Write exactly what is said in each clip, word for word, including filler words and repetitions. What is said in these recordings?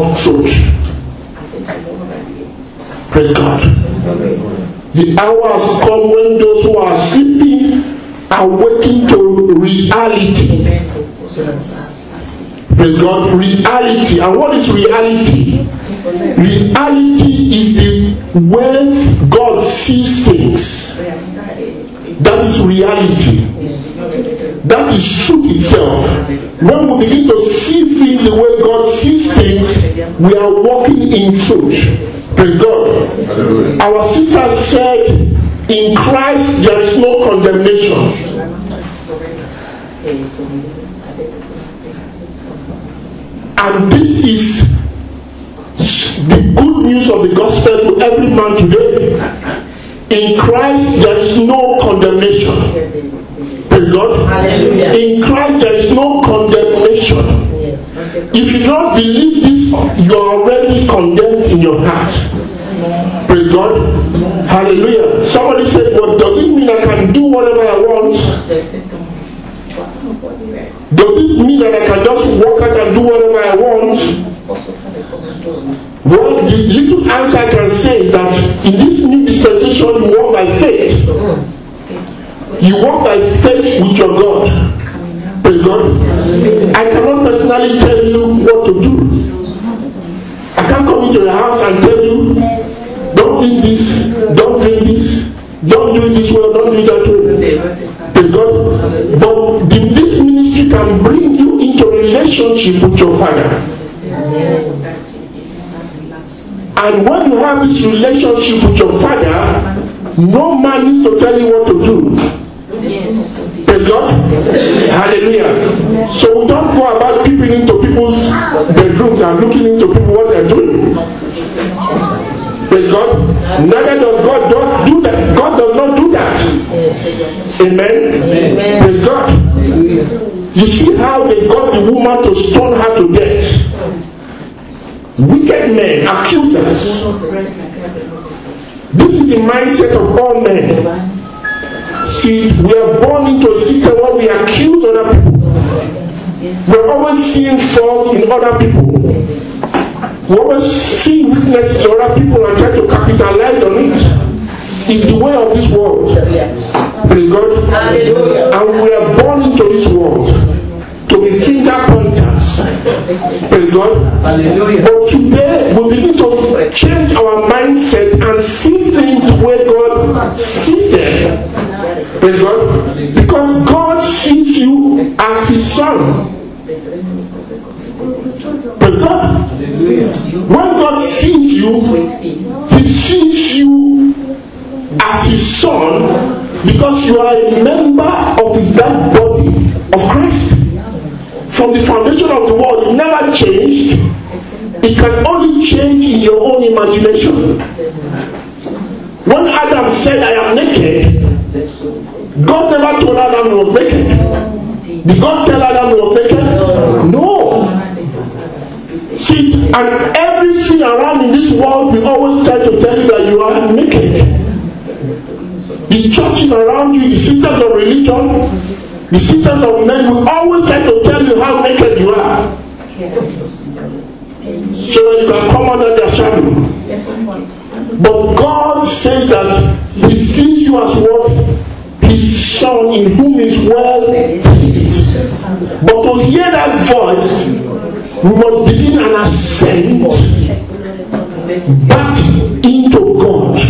of truth. Praise God. The hour has come when those who are sleeping are waking to reality. Praise God. Reality. And what is reality? Reality is the way God sees things. That is reality. That is truth itself. When we begin to see things the way God sees things, we are walking in truth. Praise God. Hallelujah. Our sister said, in Christ there is no condemnation. And this is the good news of the gospel to every man today. In Christ there is no condemnation. Praise God. Hallelujah. In Christ there is no condemnation. Yes. If you don't believe this, you are already condemned in your heart. Praise God. Hallelujah. Somebody said, well, does it mean I can do whatever I want? Does it mean that I can just walk out and do whatever I want? Well, the little answer I can say is that in this new dispensation you walk by faith. You walk by faith with your God. Praise God. I cannot personally tell you what to do. I can't come into your house and tell you, don't do this, don't do this, don't do it this way, don't do it that way. Praise God. But the, this ministry can bring you into a relationship with your Father. And when you have this relationship with your Father, no man needs to tell you what to do. Praise God. Hallelujah. So we don't go about peeping into people's bedrooms and looking into people what they're doing. Praise God. Neither does God don't do that. God does not do that. Amen. Amen. Praise God. You see how they got the woman to stone her to death. Wicked men, accusers. This is the mindset of all men. See, we are born into a system where we accuse other people. We're always seeing faults in other people. We always see weaknesses in other people and try to capitalize on it. It's the way of this world. Praise God. Hallelujah. And we are born into this world to be finger pointers. Praise God. Hallelujah. But today we begin to change our mindset and see things the way God sees them. Praise God. Because God sees you as His Son. Praise God. When God sees you, He sees you as His Son because you are a member of His dead body of Christ. From the foundation of the world, it never changed. It can only change in your own imagination. When Adam said, I am naked, God never told Adam he was naked. Did God tell Adam he was naked? No. See, and everything around in this world will always try to tell you that you are naked. The churches around you, the systems of religion, the systems of men will always try to tell you how naked you are. So that you can come under their shadow. But God says that He sees you as what? His Son in whom is well pleased. But to hear that voice, we must begin an ascent back into God.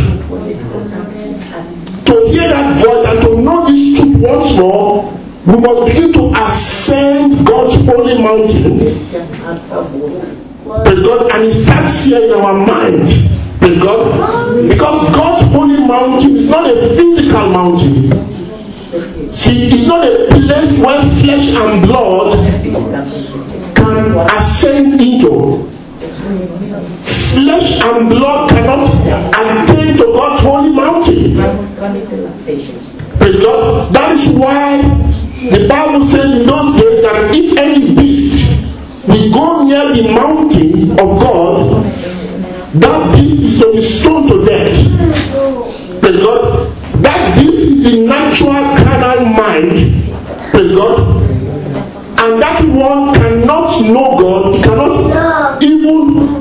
To hear that voice and to know this truth once more, we must begin to ascend God's holy mountain. Praise God. And it starts here in our mind. Praise God. Because God's holy mountain is not a physical mountain. See, it's not a place where flesh and blood can ascend into. Flesh and blood cannot attain to God's holy mountain. Praise God. That is why the Bible says in those days that if any beast will go near the mountain of God, that beast is to be stoned to death. Praise God. That beast is the natural carnal mind. Praise God. And that one cannot know God. He cannot even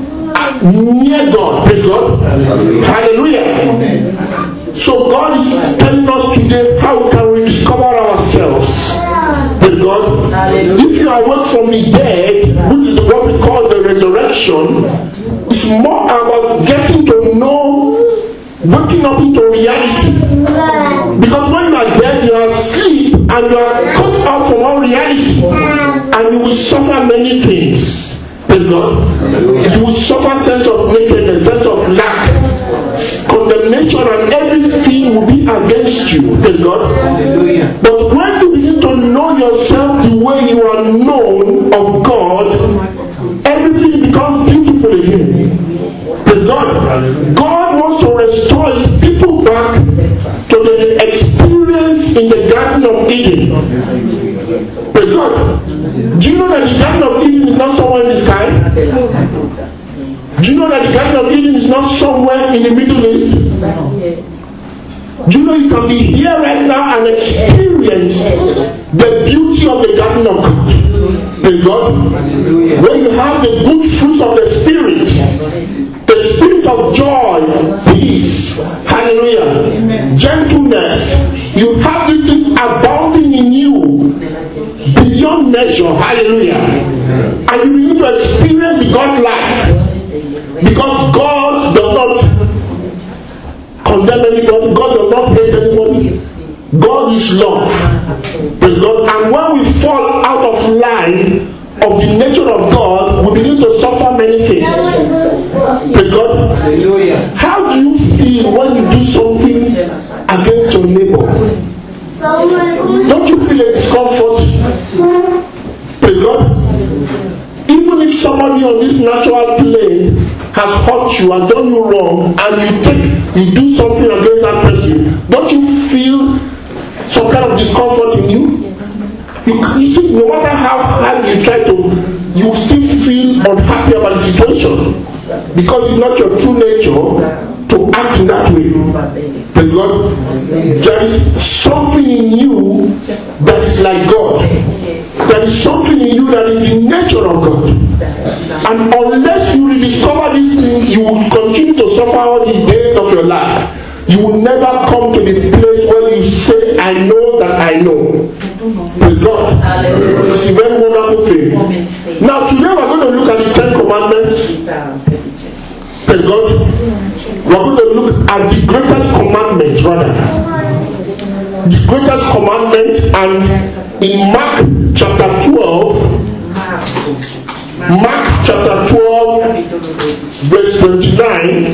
near God. Praise God. Hallelujah. Hallelujah. So God is telling us today how can we discover ourselves. Praise God. Hallelujah. If you are awake from the dead, which is what we call the resurrection, it's more about getting to know, waking up into reality. Because when you are dead, you are asleep and you are cut off from all reality, and you will suffer many things. Praise God. Hallelujah. You will suffer sense of nakedness, sense of lack, condemnation, and everything will be against you. Praise God. Hallelujah. But when you begin to know yourself the way you are known of God, everything becomes beautiful again. Praise God. God wants to restore His people back to the experience in the Garden of Eden. Praise God. Do you know that the Garden of Eden is not somewhere in the sky? Do you know that the Garden of Eden is not somewhere in the Middle East? Do you know you can be here right now and experience the beauty of the Garden of God? Praise God. Where you have the good fruits of the Spirit, the spirit of joy, peace, hallelujah, gentleness. You have these things abounding in you beyond measure, hallelujah. And you begin to experience the God life. Because God does not condemn anybody, God does not hate anybody. God is love. Praise God. And when we fall out of line of the nature of God, we begin to suffer many things. Praise God. Hallelujah. How do you feel when you do something against your neighbor? Don't you feel a discomfort? Praise God. Even if somebody on this natural plane has hurt you and done you wrong, and you take, you do something against that person, don't you feel some kind of discomfort in you? You, you see, no matter how hard you try to, you still feel unhappy about the situation because it's not your true nature to act in that way. Praise God. There is something in you that is like God. There is something in you that is the nature of God. And unless you rediscover these things, you will continue to suffer all the days of your life. You will never come to the place where you say, I know that I know. Praise God. Hallelujah. It's a very wonderful thing. Now today we're going to look at the Ten Commandments. Praise God. We're going to look at the greatest commandment, rather. The greatest commandment, and in Mark chapter twelve, Mark chapter twelve, verse twenty-nine,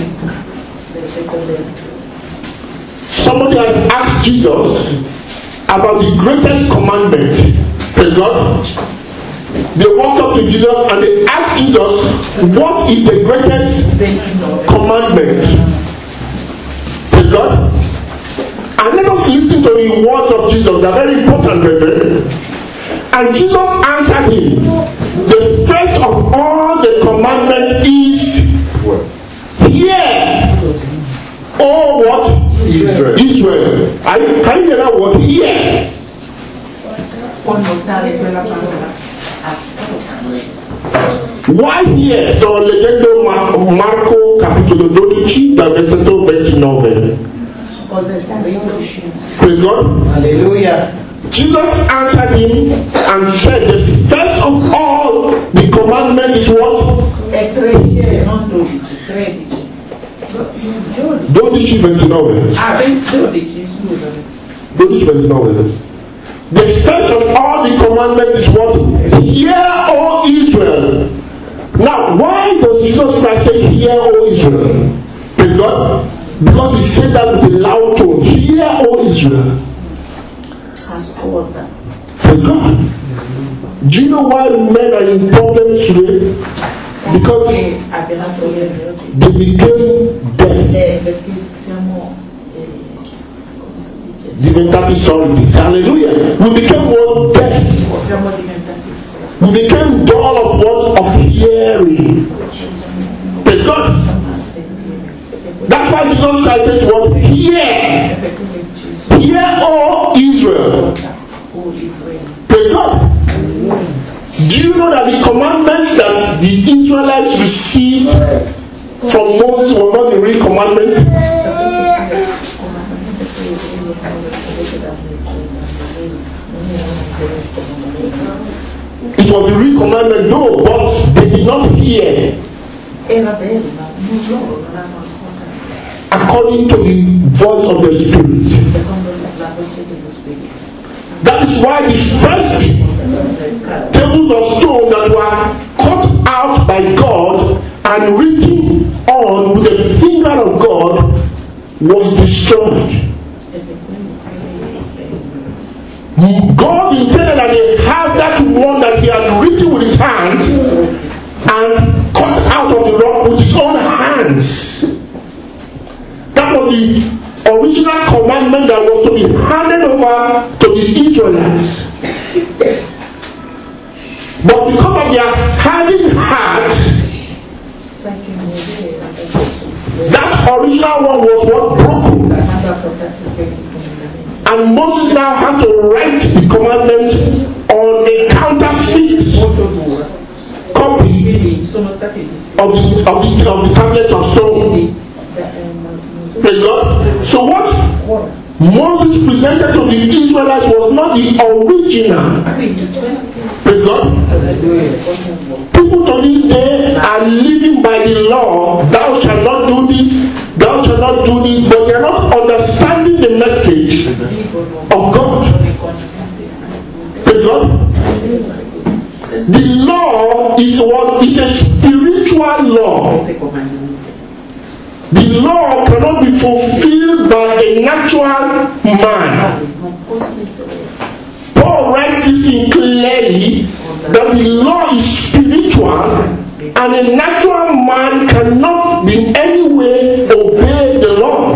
somebody had asked Jesus about the greatest commandment. Praise God. They walked up to Jesus and they asked Jesus, what is the greatest commandment? Praise God. And let us listen to the words of Jesus. They are very important, brethren. And Jesus answered him, the first of all the commandments is, hear, oh what? Israel. Israel. Are you, can you hear that word? Hear. Why here? Sto leggendo Marco capitolo dodici dal versetto ventinove. Praise God. Hallelujah. Jesus answered him and said, the first of all the commandments is what? dodici ventinove. dodici ventinove. The first of all the commandments is what? Hear, O Israel. Now, why does Jesus Christ say, hear, O Israel? Praise God. Because he said that with a loud tone. Hear, O Israel. Praise God. Do you know why men are in problems today? Because they became deaf. Diventati solidi. Hallelujah. We became more deaf. We became dull of what? Of hearing. Praise God. That's why Jesus Christ says what? Hear. Hear, O Israel. Praise God. Do you know that the commandments that the Israelites received from Moses was not the real commandment? It was the real commandment, no, but they did not hear according to the voice of the Spirit. That is why the first tables of stone that were cut out by God and written on with the finger of God was destroyed. God intended that they have that one that he had written with his hands and cut out of the rock with his own hands. That was the original commandment that was to be handed over to the Israelites. But because of their hardened heart, that original one was what broken. And Moses now had to write the commandments on a counterfeit copy of the, of the, of the tablet of stone. Praise God. So what Moses presented to the Israelites was not the original. Praise God. People to this day are living by the law. Thou shalt not do this. Thou shalt not do this. But they are not understanding the message of God. Praise God. The law is what is a spiritual law. The law cannot be fulfilled by a natural man. Paul writes this in clearly that the law is spiritual and a natural man cannot in any way obey the law.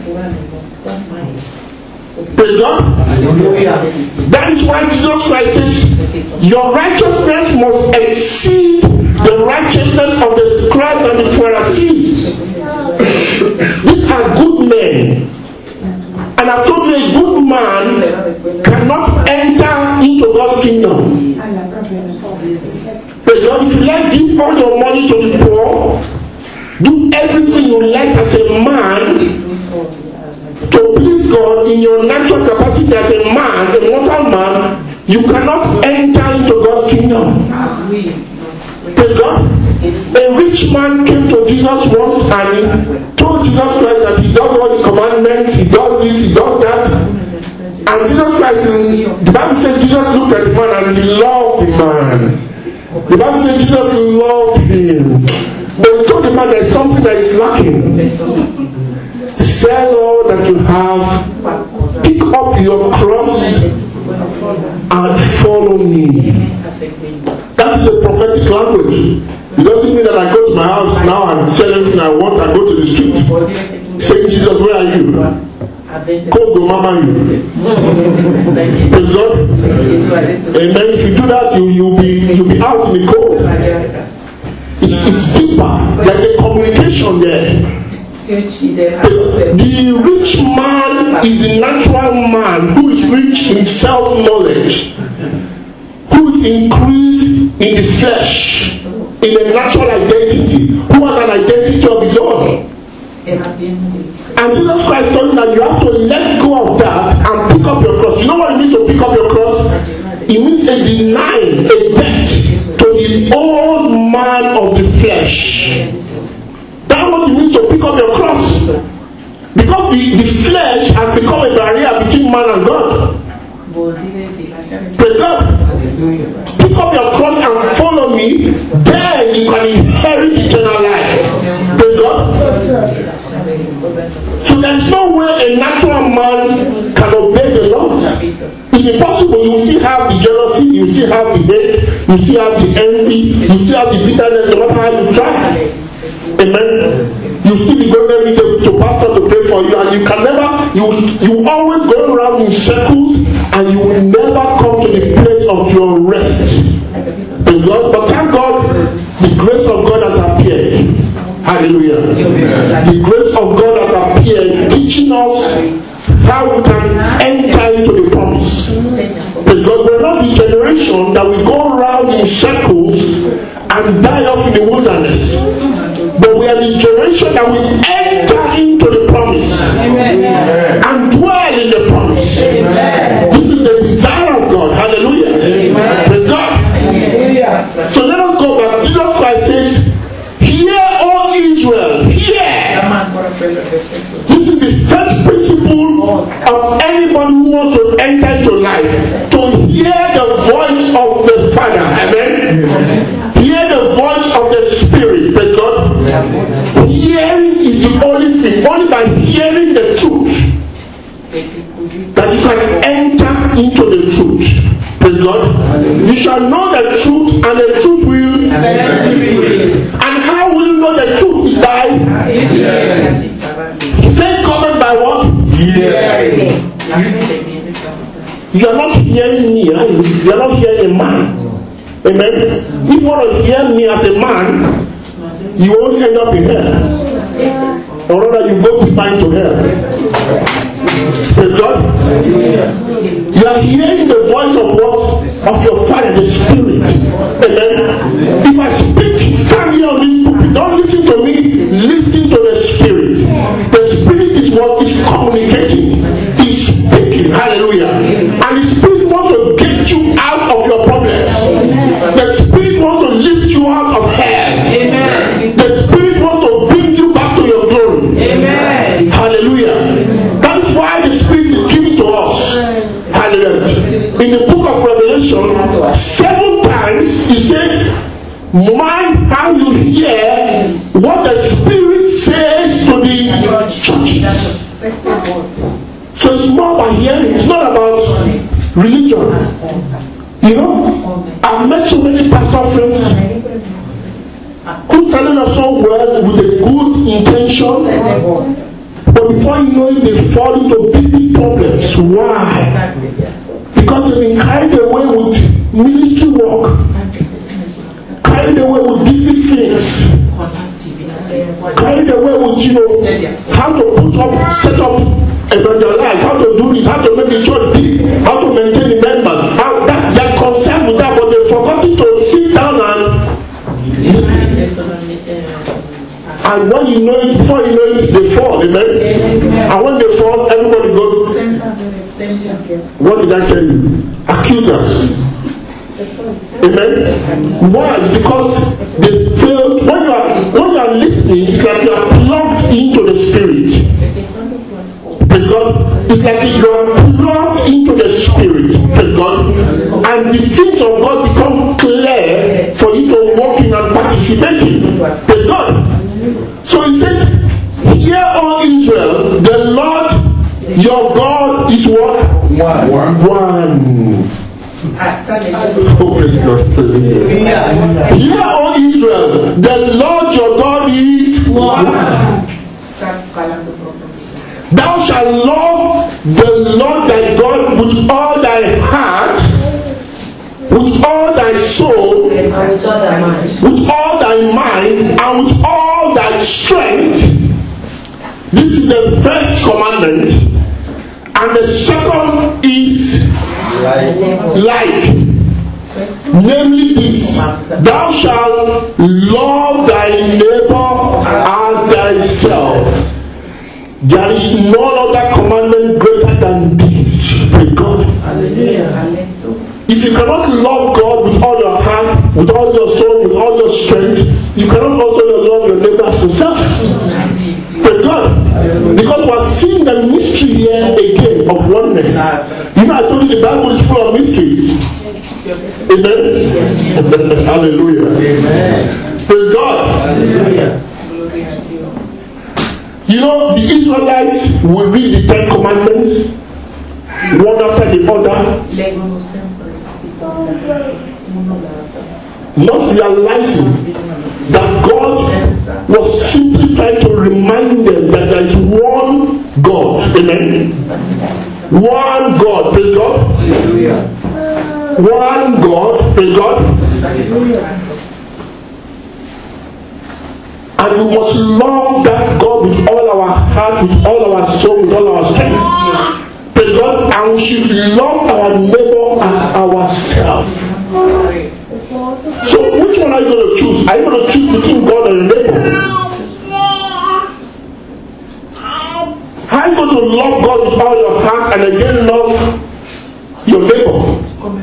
Praise God. That is why Jesus Christ says, your righteousness must exceed the righteousness of the scribes and the Pharisees. These are good men. And I've told you, a good man cannot enter into God's kingdom. Praise God. If you like, give all your money to the poor, do everything you like as a man to please God in your natural capacity as a man, a mortal man, you cannot enter into God's kingdom. Praise God. A rich man came to Jesus once and he told Jesus Christ that he does all the commandments, he does this, he does that. And Jesus Christ, the Bible says Jesus looked at the man and he loved the man. The Bible says Jesus loved him. But he told the man there is something that is lacking. Sell all that you have, pick up your cross and follow me. That is a prophetic language. It doesn't mean that I go to my house now and sell everything I want and go to the street saying, Jesus, where are you? Go to mama you. Praise God. And then if you do that, you you'll be you'll be out in the cold. It's it's deeper. There's a communication there. The rich man is the natural man who is rich in self-knowledge, who is increased in the flesh, in a natural identity, who has an identity of his own. And Jesus Christ told you that you have to let go of that and pick up your cross. You know what it means to pick up your cross? It means a denying, a death to the old man of the flesh. That's what it means to pick up your cross. Because the, the flesh has become a barrier between man and God. Praise God. Pick up your cross and follow me. Then you can inherit eternal life. Praise God. So there is no way a natural man can obey the laws. It's impossible. You still have the jealousy, you still have the hate, you still have the envy, you still have the bitterness, no matter how you try. Amen. You still be going every day to pastor to pray for you, and you can never, you you always go around in circles, and you will never come to the place of your rest. Praise God. But thank God, the grace of God has appeared. Hallelujah. The grace of God has appeared, teaching us how we can enter into the promise. Because we're not the generation that we go around in circles and die off in the wilderness. But we are the generation that will enter into the promise. Amen. And dwell in the promise. Amen. This is the desire of God. Hallelujah. Amen. Praise God. Amen. So let us go back. Jesus Christ says, "Hear, O Israel, hear." This is the first principle of anyone who wants to enter into life. To hear the voice of the Father. Amen. Amen. Hear the voice of the Spirit. Praise God. Hearing is the only thing. Only by hearing the truth that you can enter into the truth. Praise God. You shall know the truth, and the truth will set you free. And how will you know the truth? Is by faith covered by what? Hearing. You are not hearing me. Right? You are not hearing a man. Amen. If you want to hear me as a man, you won't end up in hell. Or rather, you go deeper into hell. Praise God. You are hearing the voice of what? Of your Father, the Spirit. Amen. If I speak, stand here on this pulpit. Don't listen to me. Listen to the Spirit. The Spirit is what is communicating. He's speaking. Hallelujah. And the Spirit wants to get you out of your problems. The Spirit wants to lift you out of hell. Amen. The Spirit wants to bring you back to your glory. Amen. Hallelujah. That's why the Spirit is given to us. Hallelujah. In the book of Revelation, seven times he says, mind how you hear what the Spirit says to the churches. So it's more about hearing. It's not about religion. You know, I've met so many pastor friends who started off so well with a good intention, but before you know it, they fall into big, big problems. Why? Because they've been carried away with ministry work, carried away with big, big things, carried away with, you know, how to put up, set up, evangelize, how to do this, how to make the church big, how to maintain the members. How that they're concerned with that, but they've forgotten to sit down and and when you know it, before you know it, they fall. Amen. And when they fall, everybody goes, what did I tell you? Accusers. Amen. Why? Because they failed. When you are when you are listening, it's like you are plugged into the Spirit. Praise God. It's like you are plugged into the Spirit. Praise God. And the things of God become clear for you to walk in and participate in. Praise God. So it says, "Hear, O Israel, the Lord your God is what? One. One. One." Oh, praise God. "Hear, O Israel, the Lord your God is one. Thou shalt love the Lord thy God with all thy heart, with all thy soul, with all thy mind, and with all thy strength." This is the first commandment. And the second is like, namely this: thou shalt love thy neighbor as thyself. There is no other commandment greater than this. Praise God. Hallelujah. If you cannot love God with all your heart, with all your soul, with all your strength, you cannot also love your neighbor as yourself. Praise God. Because we're seeing the mystery here again of oneness. You know, I told you the Bible is full of mysteries. Amen. Hallelujah. Amen. Praise God. Hallelujah. You know, the Israelites will read the Ten Commandments one after the other, not realizing that God was simply trying to remind them that there is one God. Amen. One God. Praise God. One God. Praise God. And we must love that God with all our heart, with all our soul, with all our strength. Praise God. And we should love our neighbor as ourselves. So which one are you going to choose? Are you going to choose between God and your neighbor? How are you going to love God with all your heart and again love your neighbor?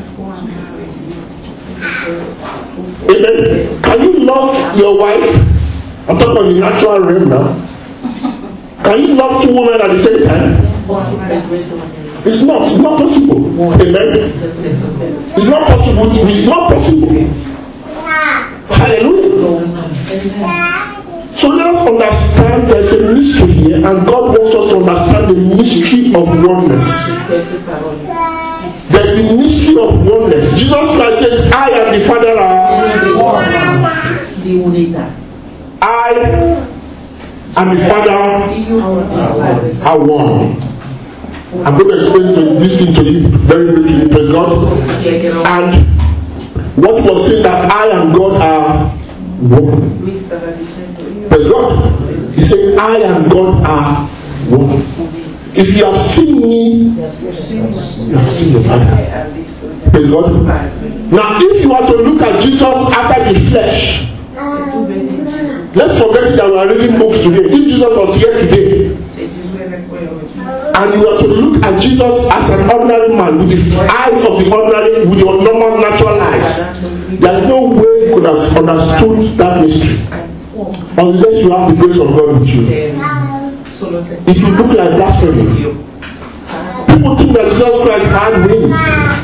Amen. Can you love your wife? I'm talking about the natural realm now. Can you love two women at the same time? It's not. It's not possible. Amen. It's not possible. It's not possible. Hallelujah. So let us understand there's a mystery here, and God wants us to understand the mystery of oneness. There's the mystery of oneness. Jesus Christ says, I and the Father are one. I and the Father are one. I'm going to explain to this thing to you very briefly, praise God. And what was said that I and God are one. Praise God. He said, I and God are one. If you have seen me, you have seen the Father. Praise God. Now, if you are to look at Jesus after the flesh, let's forget that we are reading books today. If Jesus was here today, and you are to look at Jesus as an ordinary man with the eyes of the ordinary, with your normal natural eyes, there's no way you could have understood that mystery unless you have the grace of God with you. If you look like blasphemy, people think that Jesus Christ had wings.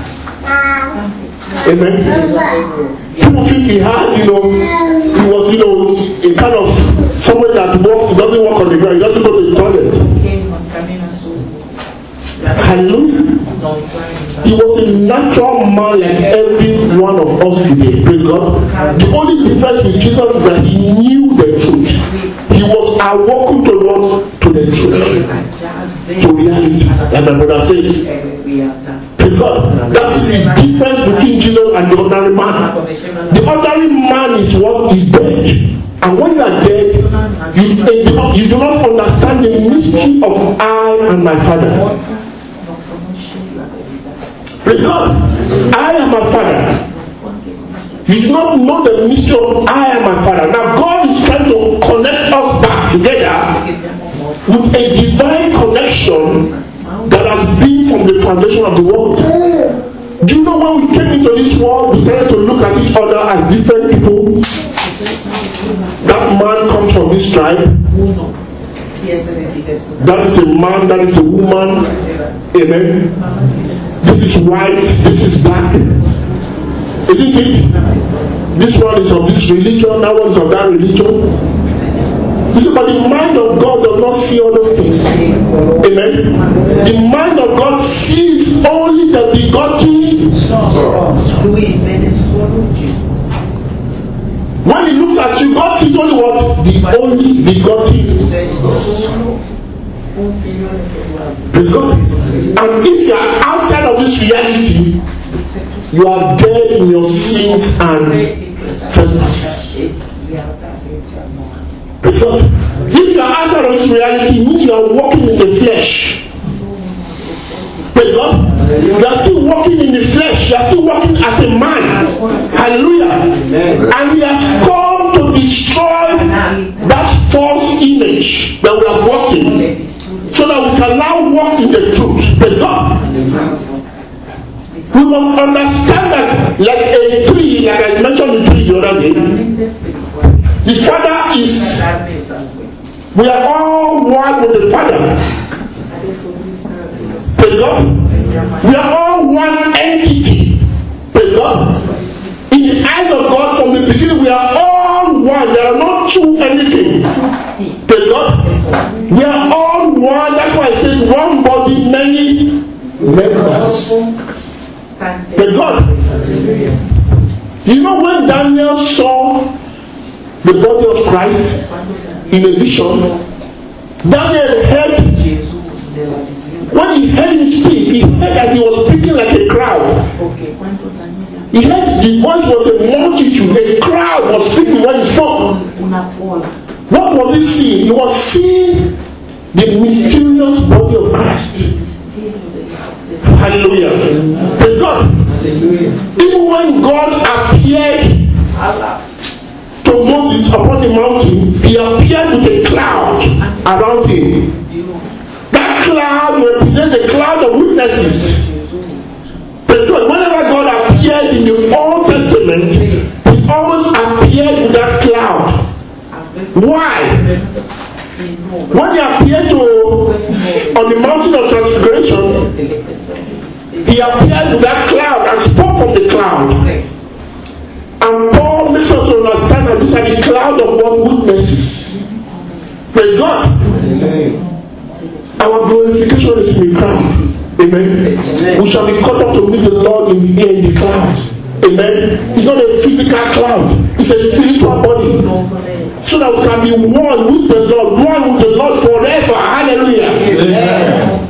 Amen. People think he had, you know, he was, you know, a kind of someone that walks, doesn't walk on the ground, he doesn't go to the toilet. Hallelujah. He was a natural man like every one of us today. Praise God. The only difference with Jesus is that he knew the truth. He was awoken to what? To the truth. To reality. Like my brother says. Praise God. That is the difference between Jesus and the ordinary man. The ordinary man is what is dead. And when you are dead, you, you do not understand the mystery of I and my Father. Praise God. I am my Father. You do not know the mystery of I am my Father. Now God is trying to connect us back together with a divine connection that has been from the foundation of the world. Do you know when we came into this world, we started to look at each other as different people? That man comes from this tribe. That is a man, that is a woman. Amen. This is white, this is black. Isn't it? This one is of this religion, that one is of that religion. You see, but the mind of God does not see all those things. Amen. The mind of God sees only the begotten Son. When he looks at you, God sees only what? The only begotten Son. Praise God. And if you are outside of this reality, you are dead in your sins and trespasses. Praise God. If you are outside of this reality, it means you are walking in the flesh. Praise God. You are still walking in the flesh. You are still walking as a man. Hallelujah. And he has come to destroy that false image that we are walking, so that we can now walk in the truth. Praise God. We must understand that, like a tree, like I mentioned the tree the other day, the Father is, we are all one with the Father. Praise God. We are all one entity. Praise God. In the eyes of God, from the beginning, we are all one. There are not two anything. Praise God. We are all one. That's why it says one body, many members. Praise God. You know when Daniel saw the body of Christ in a vision, Daniel heard, when he heard him speak, he heard that he was speaking like a crowd. He heard the voice was a multitude, a crowd was speaking when he spoke. What was he seeing? He was seeing the mysterious body of Christ. Hallelujah. Praise God. Even when God appeared to Moses upon the mountain, he appeared with a cloud around him. That cloud represents a cloud of witnesses. Because whenever God appeared in the Old Testament, he always appeared with that cloud. Why? When he appeared to on the mountain of transfiguration, he appeared with that cloud and spoke from the cloud. And Paul makes us understand that these are the cloud of what witnesses. Praise God. Our glorification is in the cloud. Amen. Amen. We shall be caught up to meet the Lord in the air in the clouds. Amen. It's not a physical cloud, it's a spiritual body. So that we can be one with the Lord, one with the Lord forever. Hallelujah. Amen.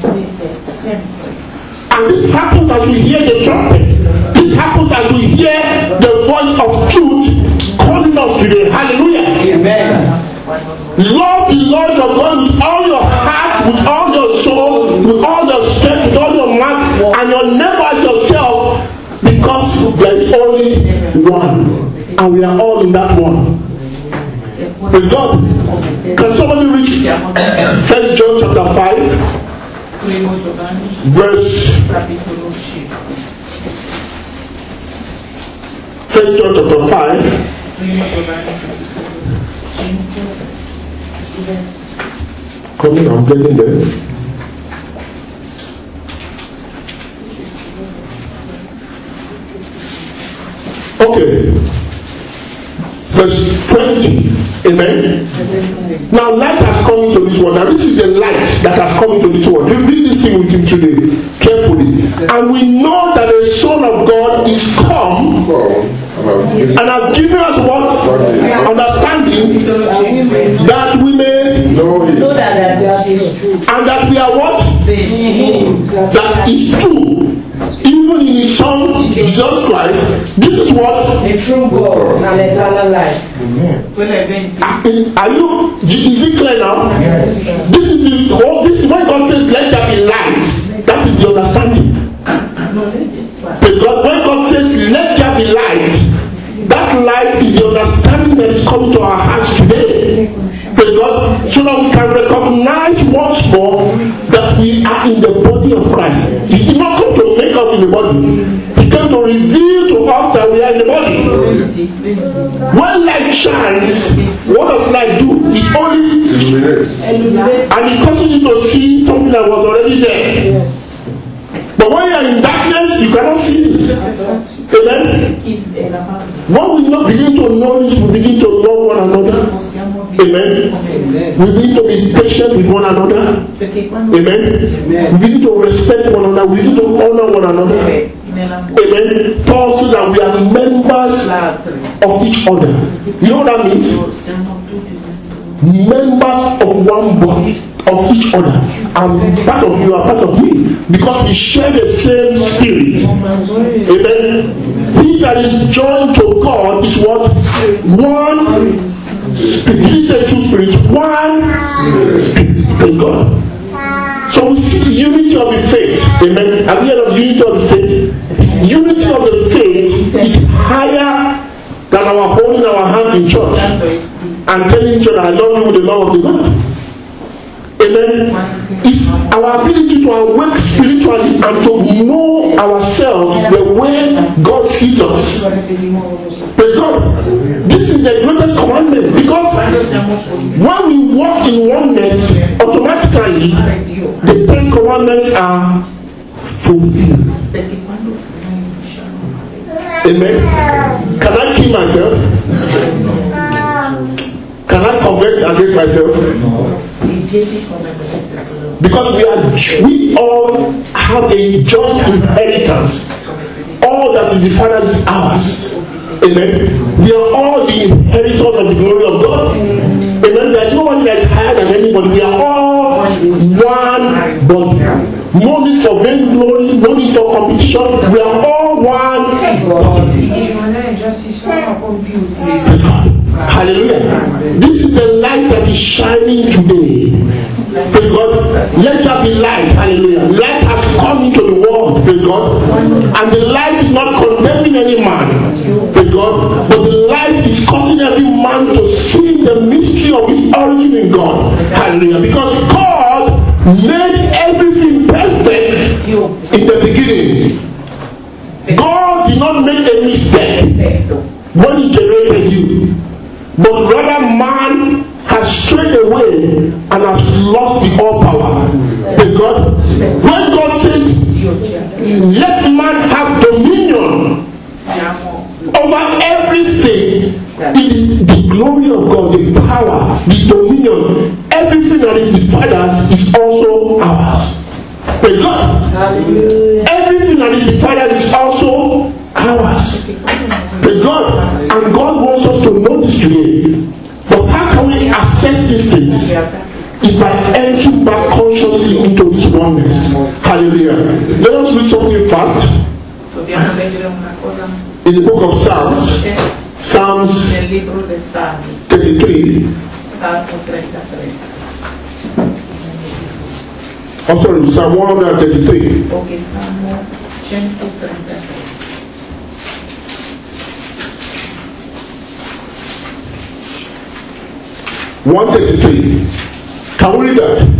And this happens as we hear the trumpet. This happens as we hear the voice of truth calling us today. Hallelujah. Amen. Love the Lord your God with all your heart, with all your soul, with all your strength, with all your mind, and your neighbor as yourself, because there is only one, and we are all in that one. Praise God. Can somebody read First John chapter five, verse? First John chapter five. Coming, I'm getting there. Okay. Verse twenty. Amen. Now light has come into this world. Now this is the light that has come into this world. We read this thing with him today carefully. And we know that the Son of God is come and has given us what? Understanding that we may know that that is true. And that we are what? That is true. Even in his Son Jesus Christ, this is what? The true God and eternal life. Are you? Is it clear now? Yes. This is the oh, this is when God says, "Let there be light." That is the understanding. Because when God says, "Let there be light," that light is the understanding that is coming to our hearts today. God, so that we can recognize once more that we are in the body of Christ. He did not come to make us in the body. He came to reveal to us that we are in the body. When light shines, what does light do? It only illuminates, and it causes you to see something that was already there. But when you are in darkness, you cannot see this. Amen. When we not begin to know this, we begin to love one another. Amen. Amen. We begin to be patient with one another. Amen. Amen. We begin to respect one another. We begin to honor one another. Amen. Paul says that we are members of each other. You know what that means? Members of one body, of each other. And part of you are part of me, because we share the same spirit. Amen. He that is joined to God is what? One spirit. He said two spirits. One spirit. Praise God. So we see the unity of the faith. Amen. Have you heard of the unity of the faith? Unity of the faith is higher than our holding our hands in church and telling each other, "I love you with the love of the God." Amen. It's our ability to awake spiritually and to know ourselves the way God sees us. Praise God. This is the greatest commandment, because when we walk in oneness, automatically the Ten Commandments are fulfilled. Amen. Can I kill myself? Can I convert against myself? Because we are, we all have a joint inheritance. All that is the Father's is ours. Amen. We are all the inheritors of the glory of God. Amen. There is nobody that is higher than anybody. We are all one body. No need for vainglory, no need for competition. We are all one body. Hallelujah. This is the light that is shining today. Praise God. Let there be light. Hallelujah. Light has come into the world. Praise God. And the light is not condemning any man. Praise God. God. But the light is causing every man to see the mystery of his origin in God. Hallelujah. Because God made everything perfect in the beginning. God did not make a mistake when he generated you. But rather man has strayed away and has lost the all power. Praise God. When God says, let man have dominion over everything, it is the glory of God, the power, the dominion. Everything that is the Father's is also ours. Praise God. Hallelujah. Everything that is the Father's is also ours. Praise God. And God wants us to know this today. But how can we access these things? It's by entering back consciously into this oneness. Hallelujah. Let us read something fast. In the book of Psalms, Psalms thirty-three. Oh, sorry, Psalm one hundred thirty-three. Okay, Psalm one thirty-three. one thirty-three. Can we read that?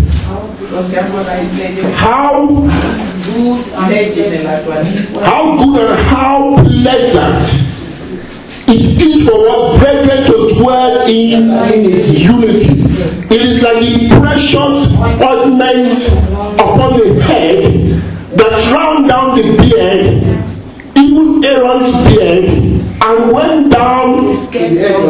How good, how good and how pleasant it is for what brethren to dwell in unity. It is like the precious ornaments upon the head that round down the beard, even Aaron's beard, and went down to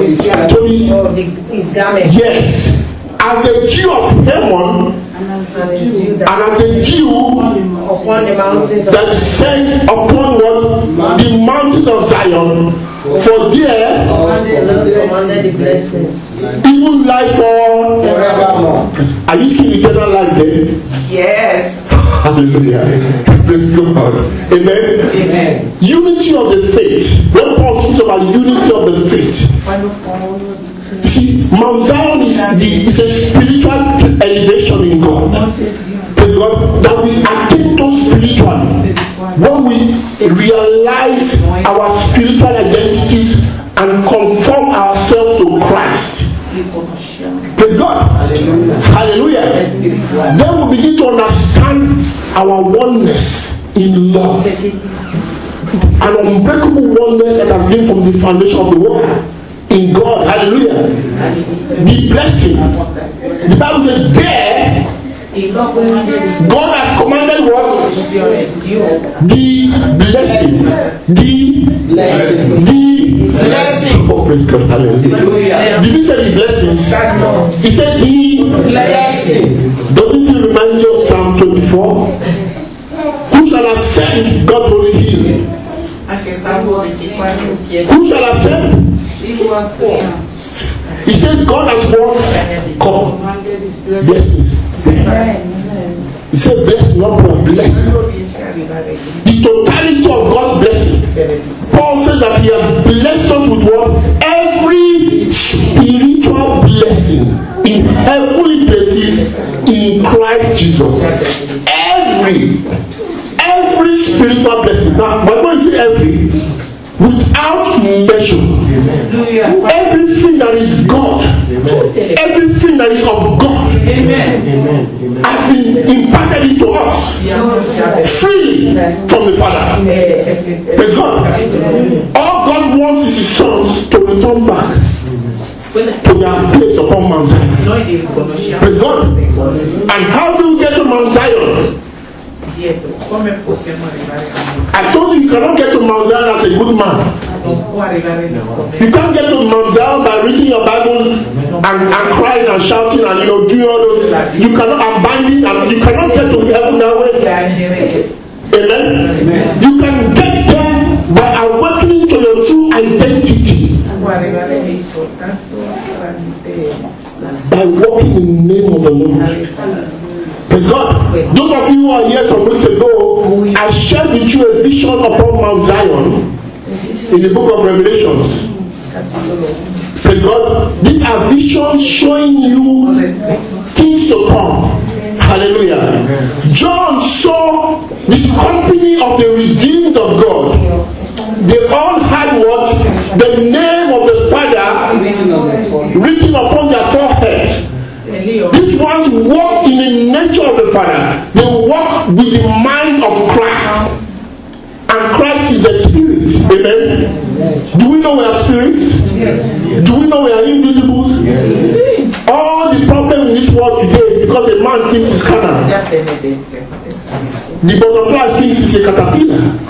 his garment. Yes, as the dew of Hermon, and as the dew upon the mountains that descend upon what the mountains of Zion. For there, even life for forevermore. Are you seeing eternal life there? Yes. Hallelujah. Praise God. Amen. Amen. Unity of the faith. When Paul talks about unity of the faith, see, Mount Zion is the is a spiritual elevation in God. Praise God. That we attain to spiritually. When we realize our spiritual identities and conform ourselves to Christ. Praise God. Hallelujah. Hallelujah. Then we begin to understand our oneness in love. An unbreakable oneness that has been from the foundation of the world. In God. Hallelujah. The blessing. The Bible says there, God has commanded what? The blessing. The blessing. The blessing. Oh, praise God. Hallelujah. Did he say the blessings? He said the blessing. Doesn't it remind you of Psalm twenty-four? Who shall ascend God's holy hill? Who shall ascend? He says God has what? God. Blessings. He said blessing, not blessing. The totality of God's blessing. Paul says that he has blessed us with what? Every spiritual blessing in heavenly places in Christ Jesus. Every every spiritual blessing. Now, but when you say every, without measure, everything that is God, everything that is of God, has been imparted into us freely from the Father. Praise God. All God wants is His sons to return back to their place upon Mount Zion. Praise God. And how do we get to Mount Zion? I told you you cannot get to Mount Zion as a good man. You can't get to Mount Zion by reading your Bible and, and crying and shouting and you know doing all those. You cannot abandon and you cannot get to heaven that way. Amen. Amen. You can get there by awakening to your true identity. By walking in the name of the Lord. Praise God. Those of you who are here some weeks ago, I shared with you a vision upon Mount Zion in the book of Revelations. Praise God. These are visions showing you things to come. Hallelujah. John saw the company of the redeemed of God. They all had what? the name of the Father written upon their forehead. These ones walk in the nature of the Father. They walk with the mind of Christ. And Christ is the Spirit. Amen. Do we know we are spirits? Yes. Do we know we are invisibles? Yes. All the problem in this world today is because a man thinks he's carnal. The butterfly thinks he's a caterpillar.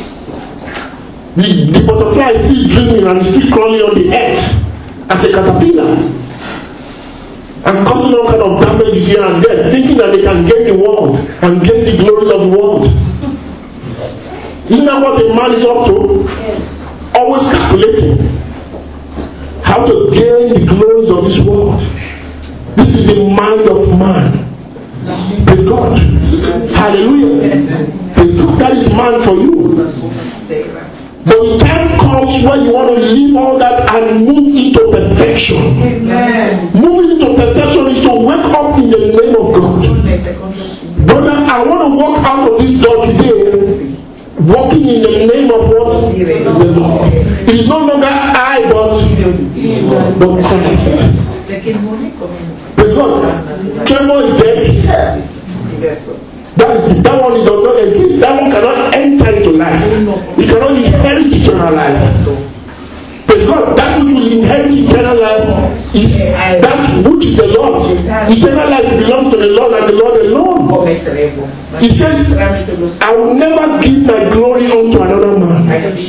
The, the butterfly is still dreaming and is still crawling on the earth as a caterpillar and causing all kind of damages here and there, thinking that they can gain the world and gain the glories of the world. Isn't that what a man is up to? Yes. Always calculating how to gain the glories of this world. This is the mind of man. Praise God. Hallelujah. Praise God. That is man for you. But the time comes when you want to leave all that and move into perfection. Amen. Moving into perfection is to wake up in the name of God. Brother, I want to walk out of this door today walking in the name of what? The Lord. It is no longer I, but, but Christ. Praise God. Tremor is dead. That, is, that one does not exist. That one cannot enter into life. It cannot inherit eternal life. Praise God. That which will inherit eternal life is that which is the Lord's. Eternal life belongs to the Lord and the Lord alone. He says, I will never give my glory unto another man.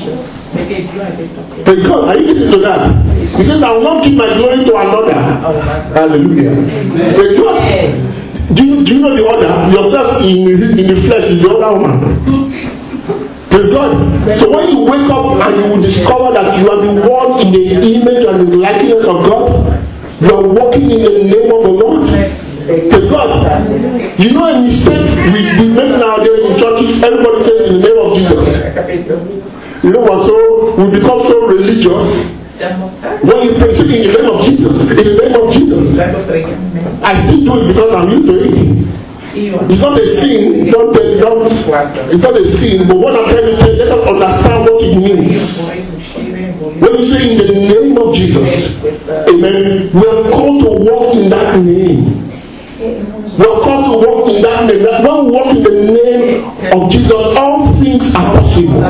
Praise God. Are you listening to that? He says, I will not give my glory to another. Hallelujah. Praise God. Do you, do you know the other? Yourself in, in the flesh is the other woman. Praise God. So when you wake up and you will discover that you have been born in the image and the likeness of God, you are walking in the name of the Lord. Praise God. You know a mistake we, we make nowadays in churches, everybody says in the name of Jesus. You know what? So we become so religious. When you pray, say in the name of Jesus, in the name of Jesus, I still do it because I'm used to it. It's not a sin, don't tell, don't, it's not a sin, but what I'm trying to tell you, let us understand what it means. When you say in the name of Jesus, amen, we are called to walk in that name. We are called to walk in that name. When we walk in the name of Jesus, all things are possible.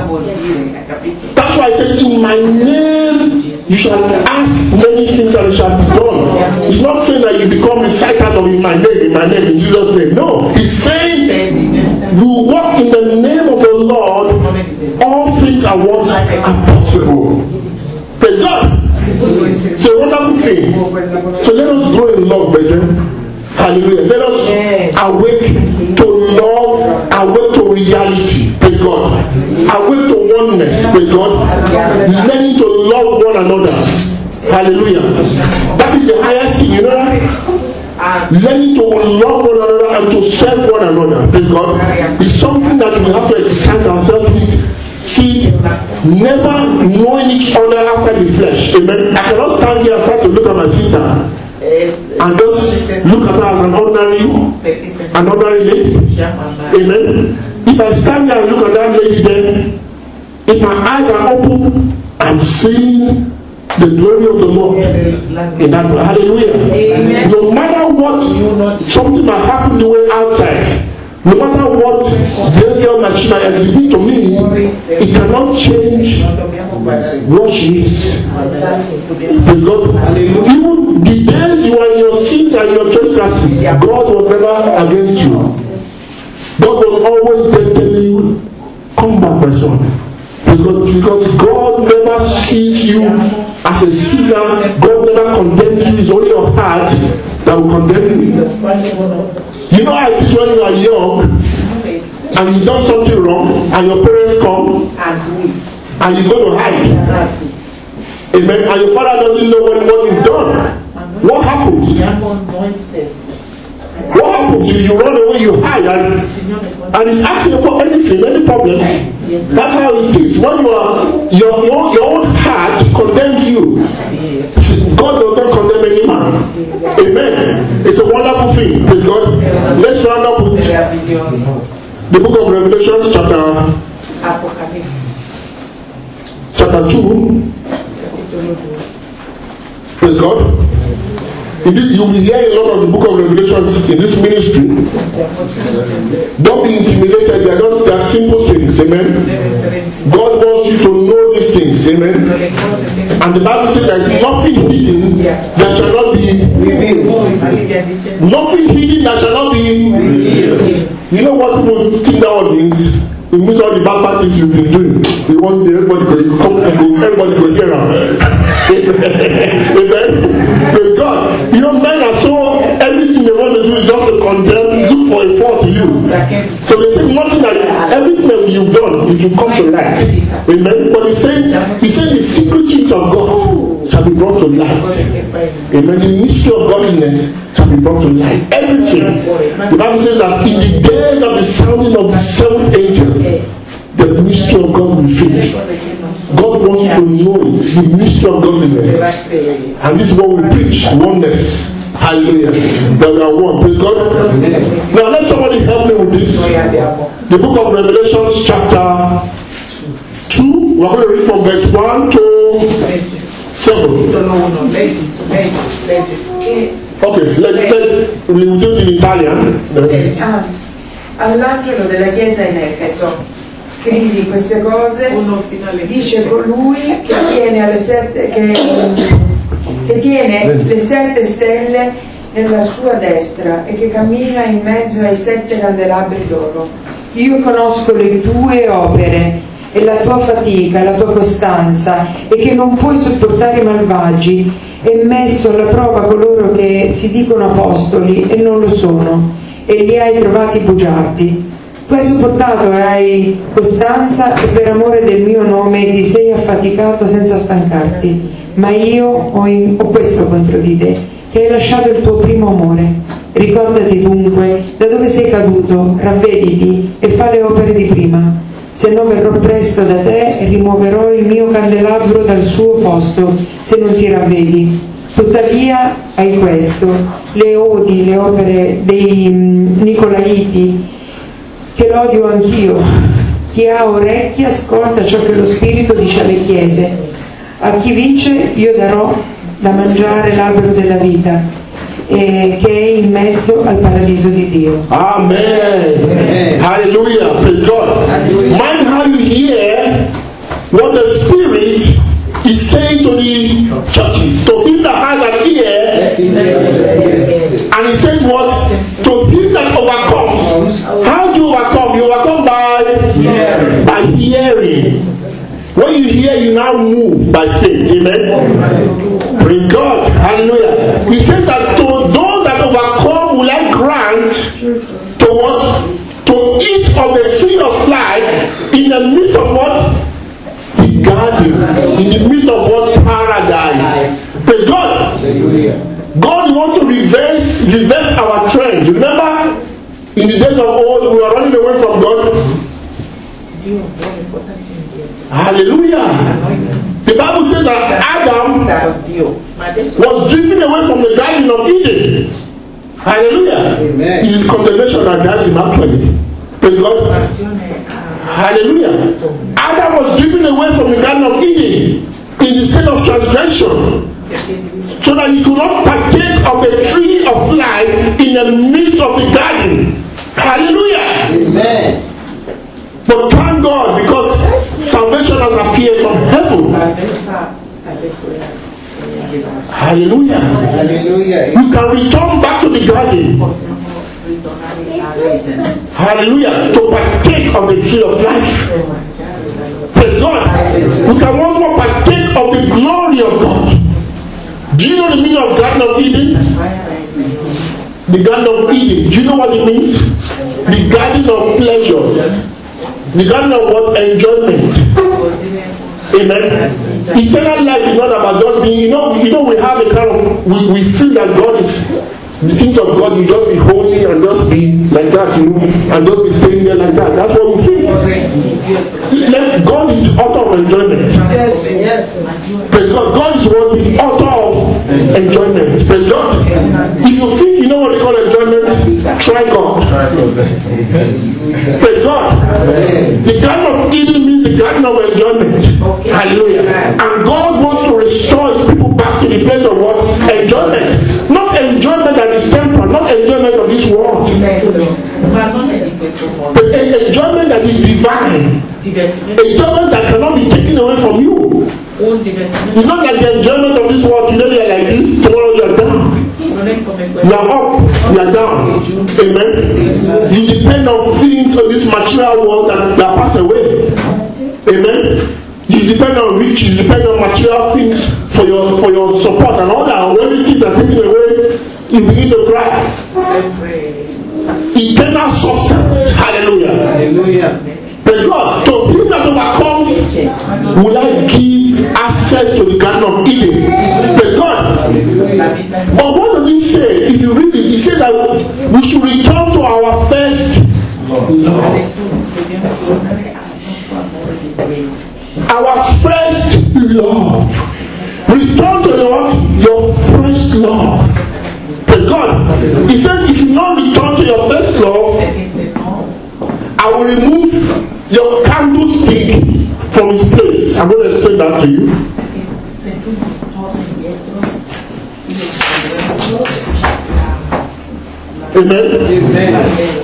That's why it says, in my name, you shall ask many things and it shall be done. It's not saying that you become recited of in my name, in my name, in Jesus' name. No. It's saying you walk in the name of the Lord, all things are what are possible. Praise God. It's a wonderful thing. So let us grow in love, brethren. Hallelujah. Let us awake to love, awake to reality. Praise God. Awake to oneness. Praise God. Learning to love one another. Hallelujah. That is the highest thing, you know. Learning to love one another and to serve one another. Praise God. It's something that we have to exercise ourselves with. See, never knowing each other after the flesh. Amen. I cannot stand here and start to look at my sister and just look at her as an ordinary, an ordinary lady. Amen. If I stand here and look at that lady, then if my eyes are open, I'm seeing the glory of the Lord in that. Hallelujah. Amen. No matter what, something might happen the way outside. No matter what behavior that she might exhibit to me, it cannot change what she is. Because even the days you are in your sins and your trespasses, God was never against you. God was always there telling you, come back, my son. Because, because God never sees you as a sinner. God never condemns you. It's only your heart that will condemn you. You know how it is when you are young and you done something wrong and your parents come and you go to hide. Amen. And your father doesn't know what, what is done. What happens? What happens? You, you run away, you hide, and, and it's asking for anything, any problem. That's how it is. When you are, your, your, your own heart condemns you. God does not condemn any man. Amen. It's a wonderful thing. Praise God. Let's round up with the book of Revelation, chapter, chapter two. Praise God. In this, you will hear a lot of the book of Revelations in this ministry. Don't be intimidated. They are just they are simple things. Amen. God wants you to know these things. Amen. And the Bible says there is nothing hidden that shall not be revealed. Nothing hidden that shall not be revealed. You know what people think that word means? It means all the bad parties you've been doing. You want everybody to come and go, everybody to hear them. Amen. Praise God. You know, men are so, everything they want to do is just to condemn, look for a fault to use. So they say nothing like everything that you've done, it will come to light. Amen. But he said, he said the secret things of God shall be brought to light. Amen. The mystery of godliness shall be brought to light. Everything. The Bible says that in the days of the sounding of the seventh angel, the mystery of God will be finished. God wants to know it, the mystery of godliness. And this is what we preach, oneness. Hallelujah. That we are one. Praise God. Now let somebody help me with this. The book of Revelation chapter two. We're going to read from verse one to seven. Okay, let, let, we'll do it in Italian. All'angelo della chiesa in Efeso scrivi queste cose, dice colui che tiene, alle sette, che, che tiene le sette stelle nella sua destra e che cammina in mezzo ai sette candelabri d'oro. Io conosco le tue opere e la tua fatica, la tua costanza, e che non puoi sopportare i malvagi, e messo alla prova coloro che si dicono apostoli e non lo sono, e li hai trovati bugiardi. Tu hai sopportato e hai costanza, e per amore del mio nome ti sei affaticato senza stancarti. Ma io ho, in, ho questo contro di te, che hai lasciato il tuo primo amore. Ricordati dunque da dove sei caduto, ravvediti e fa le opere di prima. Se no verrò presto da te e rimuoverò il mio candelabro dal suo posto, se non ti ravvedi. Tuttavia hai questo, le odi le opere dei Nicolaiti, che l'odio anch'io. Chi ha orecchie ascolta ciò che lo Spirito dice alle chiese. A chi vince io darò da mangiare l'albero della vita, eh, che è in mezzo al paradiso di Dio. Amen. Amen. Hallelujah. Praise God. Hallelujah. Mind how you hear what the Spirit is saying to the churches. To him that has an ear, and he says what? To him that overcomes. How do you overcome? You overcome by hearing. By hearing. When you hear, you now move by faith. Amen. Praise God. Hallelujah. He says that to those that overcome will I grant to what? To eat of the tree of life in the midst of what? The garden. In the midst of what? Paradise. Praise God. God wants to reverse, reverse our trend. Remember, in the days of old, we were running away from God. Hallelujah. The Bible says that Adam was driven away from the Garden of Eden. Hallelujah. Amen. It is condemnation that drives him actually. Praise God. Hallelujah. Adam was driven away from the Garden of Eden in the state of transgression, so that he could not partake of the tree of life in the midst of the garden. Hallelujah. Amen. But thank God, because salvation has appeared from heaven. Hallelujah. Hallelujah. You can return back to the garden. Hallelujah. To partake of the tree of life. Praise God. You can once more partake of the glory of God. Do you know the meaning of Garden of Eden? The Garden of Eden. Do you know what it means? The garden of pleasures. The garden of what? Enjoyment. Amen. Eternal life is not about just being, you know, you know, we have a kind of, we, we feel that God is, the things of God, you just be holy and just be like that, you know, and just be staying there like that. That's what we feel. Let, God is the author of enjoyment. Yes, yes. Praise God. God is what? The author of enjoyment. Praise God. If you think you know what they call enjoyment, try God. Praise God. The Garden of Eden means the garden of enjoyment. Hallelujah. And God wants to restore divine. A enjoyment that cannot be taken away from you. It's not like the enjoyment of this world. Today you are like this, tomorrow you are down. You are up, you are down. Amen. You depend on things of this material world that, that pass away. Amen. You depend on riches, you depend on material things for your for your support and all that. When these things are taken away, you begin to cry. Eternal substance. Hallelujah. Hallelujah. Praise God. To people that overcomes, will I give access to the Garden of Eden? Praise God. But what does it say? If you read it, it says that we should return to our first love. Our first love. Return to the what? Your first love. Praise God. He said, if you not return to your first love, I will remove your candlestick from its place. I'm going to explain that to you. Amen. Amen.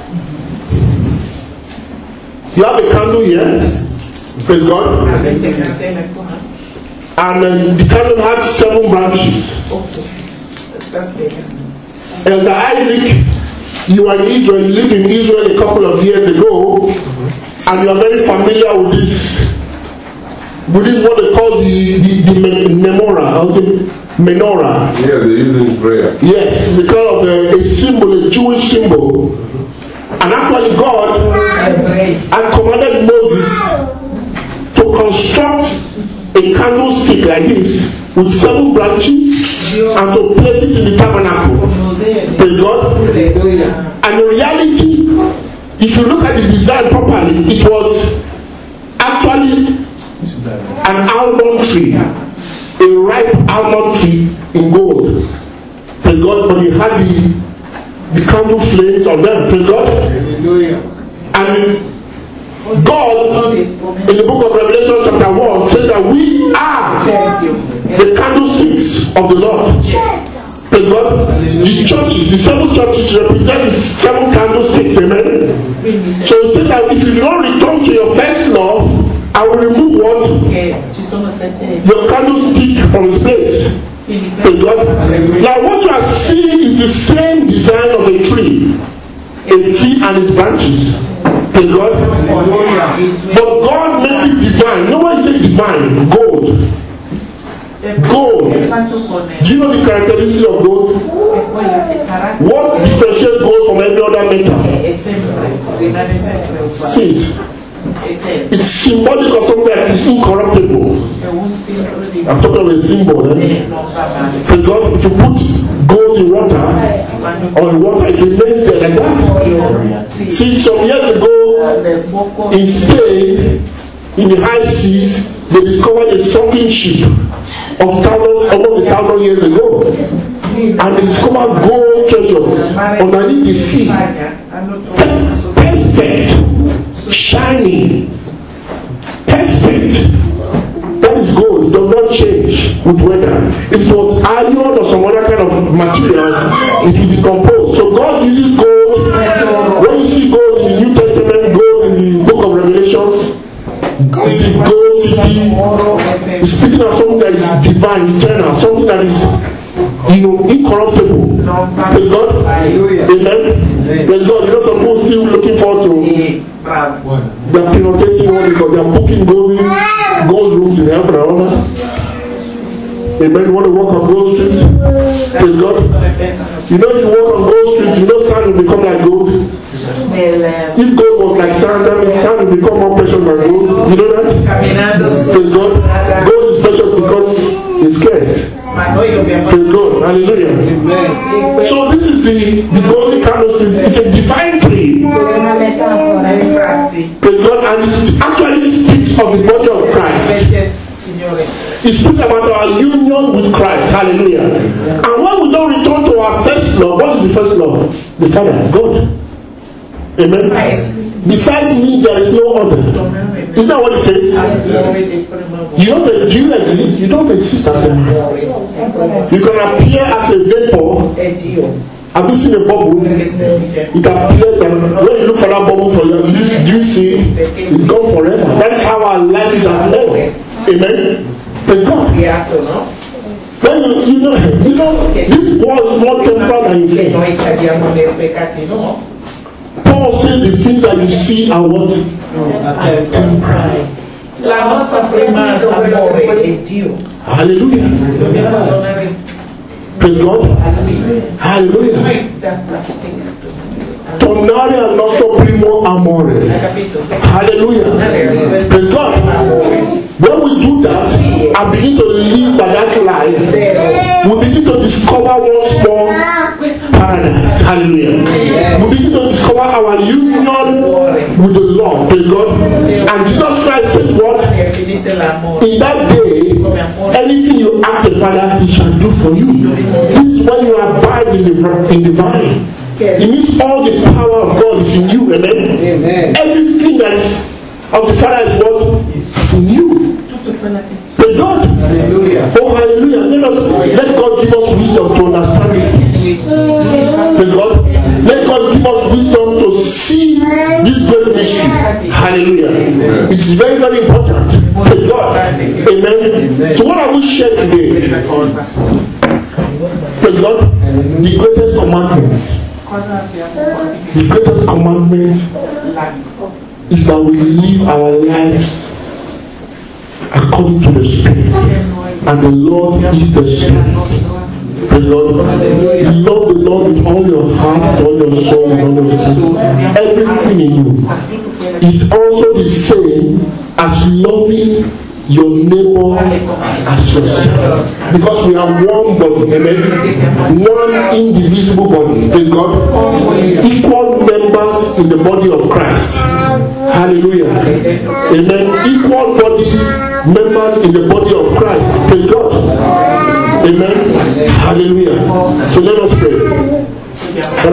You have a candle here. Praise God. And uh, the candle has seven branches. Elder Isaac, you are in Israel, you lived in Israel a couple of years ago, and you are very familiar with this, with this what they call the, the, the menorah, menorah. Yeah, they use it in prayer. Yes, it's a kind of a, a symbol, a Jewish symbol. And actually God had commanded Moses to construct a candlestick like this with seven branches and to place it in the tabernacle. Praise God. And in reality, if you look at the design properly, it was actually an almond tree, a ripe almond tree in gold. Praise God. But it had the the candle flames on them. Praise God. And God, in the book of Revelation chapter one, says that we are the candlesticks of the Lord. Praise God. The churches, the seven churches represent the seven candlesticks. Amen. So it says that if you do not return to your first love, I will remove what? Your candlestick from its place. Praise God. Now what you are seeing is the same design of a tree. A tree and its branches. Praise God. But God makes it divine. No one says divine. Gold. Gold. Do you know the characteristics of gold? What differentiates gold from every other metal? See it. It's symbolic of something that is incorruptible. I'm talking about a symbol. Eh? Praise God. If you put gold in water, or in water, it remains there like that. See, some years ago in Spain, in the high seas, they discovered a sunken ship of thousands, almost a thousand years ago, and they discovered gold treasures underneath the sea. Perfect, shiny, perfect. That is gold. It does not change with weather. If it was iron or some other kind of material, it will decompose. So God uses gold. When you see gold in the New Testament, gold in the book of Revelations, you see gold city. It's speaking of something that is divine, eternal, something that is, you know, incorruptible. Praise God. Amen. Praise God. You know, some people still looking forward to they're prenotating one because they're booking gold, gold rooms in heaven and all that. Amen. You want to walk on gold streets? Praise God. You know, if you walk on gold streets, you know sand will become like gold. If gold was like sand, that means sand will become more precious than gold. You know that? Praise God. Gold is precious because it's scarce. Praise God. Hallelujah. Amen. So this is the, the golden candlestick. It's a divine tree. Praise God. And it actually speaks of the body of Christ. It speaks about our union with Christ. Hallelujah. And when we don't return to our first love, what is the first love? The Father, God. Amen. Besides me, there is no other. Is that what it says? You don't, do you exist? You don't exist as a man. You can appear as a vapor Have you seen a bubble? It appears that when you look for that bubble for you, you, you see it's gone forever. That is how our life is as well. Amen. Praise God. When you, you know, you know, this world is more temporal than you think. Paul says the things that you see are what? Are temporal. La nostra prima amore è Dio. Hallelujah. Praise God. Hallelujah. Tornare al nostro primo amore. Hallelujah. Praise God. When we do that and begin to live by that life, we begin to discover once more paradise. Hallelujah. We begin to discover our union with the Lord. Praise God. And Jesus Christ says what? In that day, anything you ask the Father, He shall do for you. This is when you abide in the, in the vine. It means all the power of God is in you. Amen. Amen. Everything that is of the Father is what? Is in you. Praise God. Hallelujah. Oh, hallelujah. Let us let God give us wisdom to understand this thing. Praise God. Let God give us wisdom to see this great mystery. Hallelujah. Amen. It is very, very important. Praise God. Amen. Amen. So what have we shared today? Praise God. The greatest commandment. The greatest commandment is that we live our lives according to the Spirit, and the Lord is the Spirit. Praise God. Love the Lord with all your heart, all your soul, and all your strength. Everything in you is also the same as loving your neighbor as yourself, because we are one body, amen, one indivisible body. Praise God. Equal members in the body of Christ. Hallelujah. Amen. Equal bodies, members in the body of Christ. Praise God. Amen. Hallelujah. So let us pray.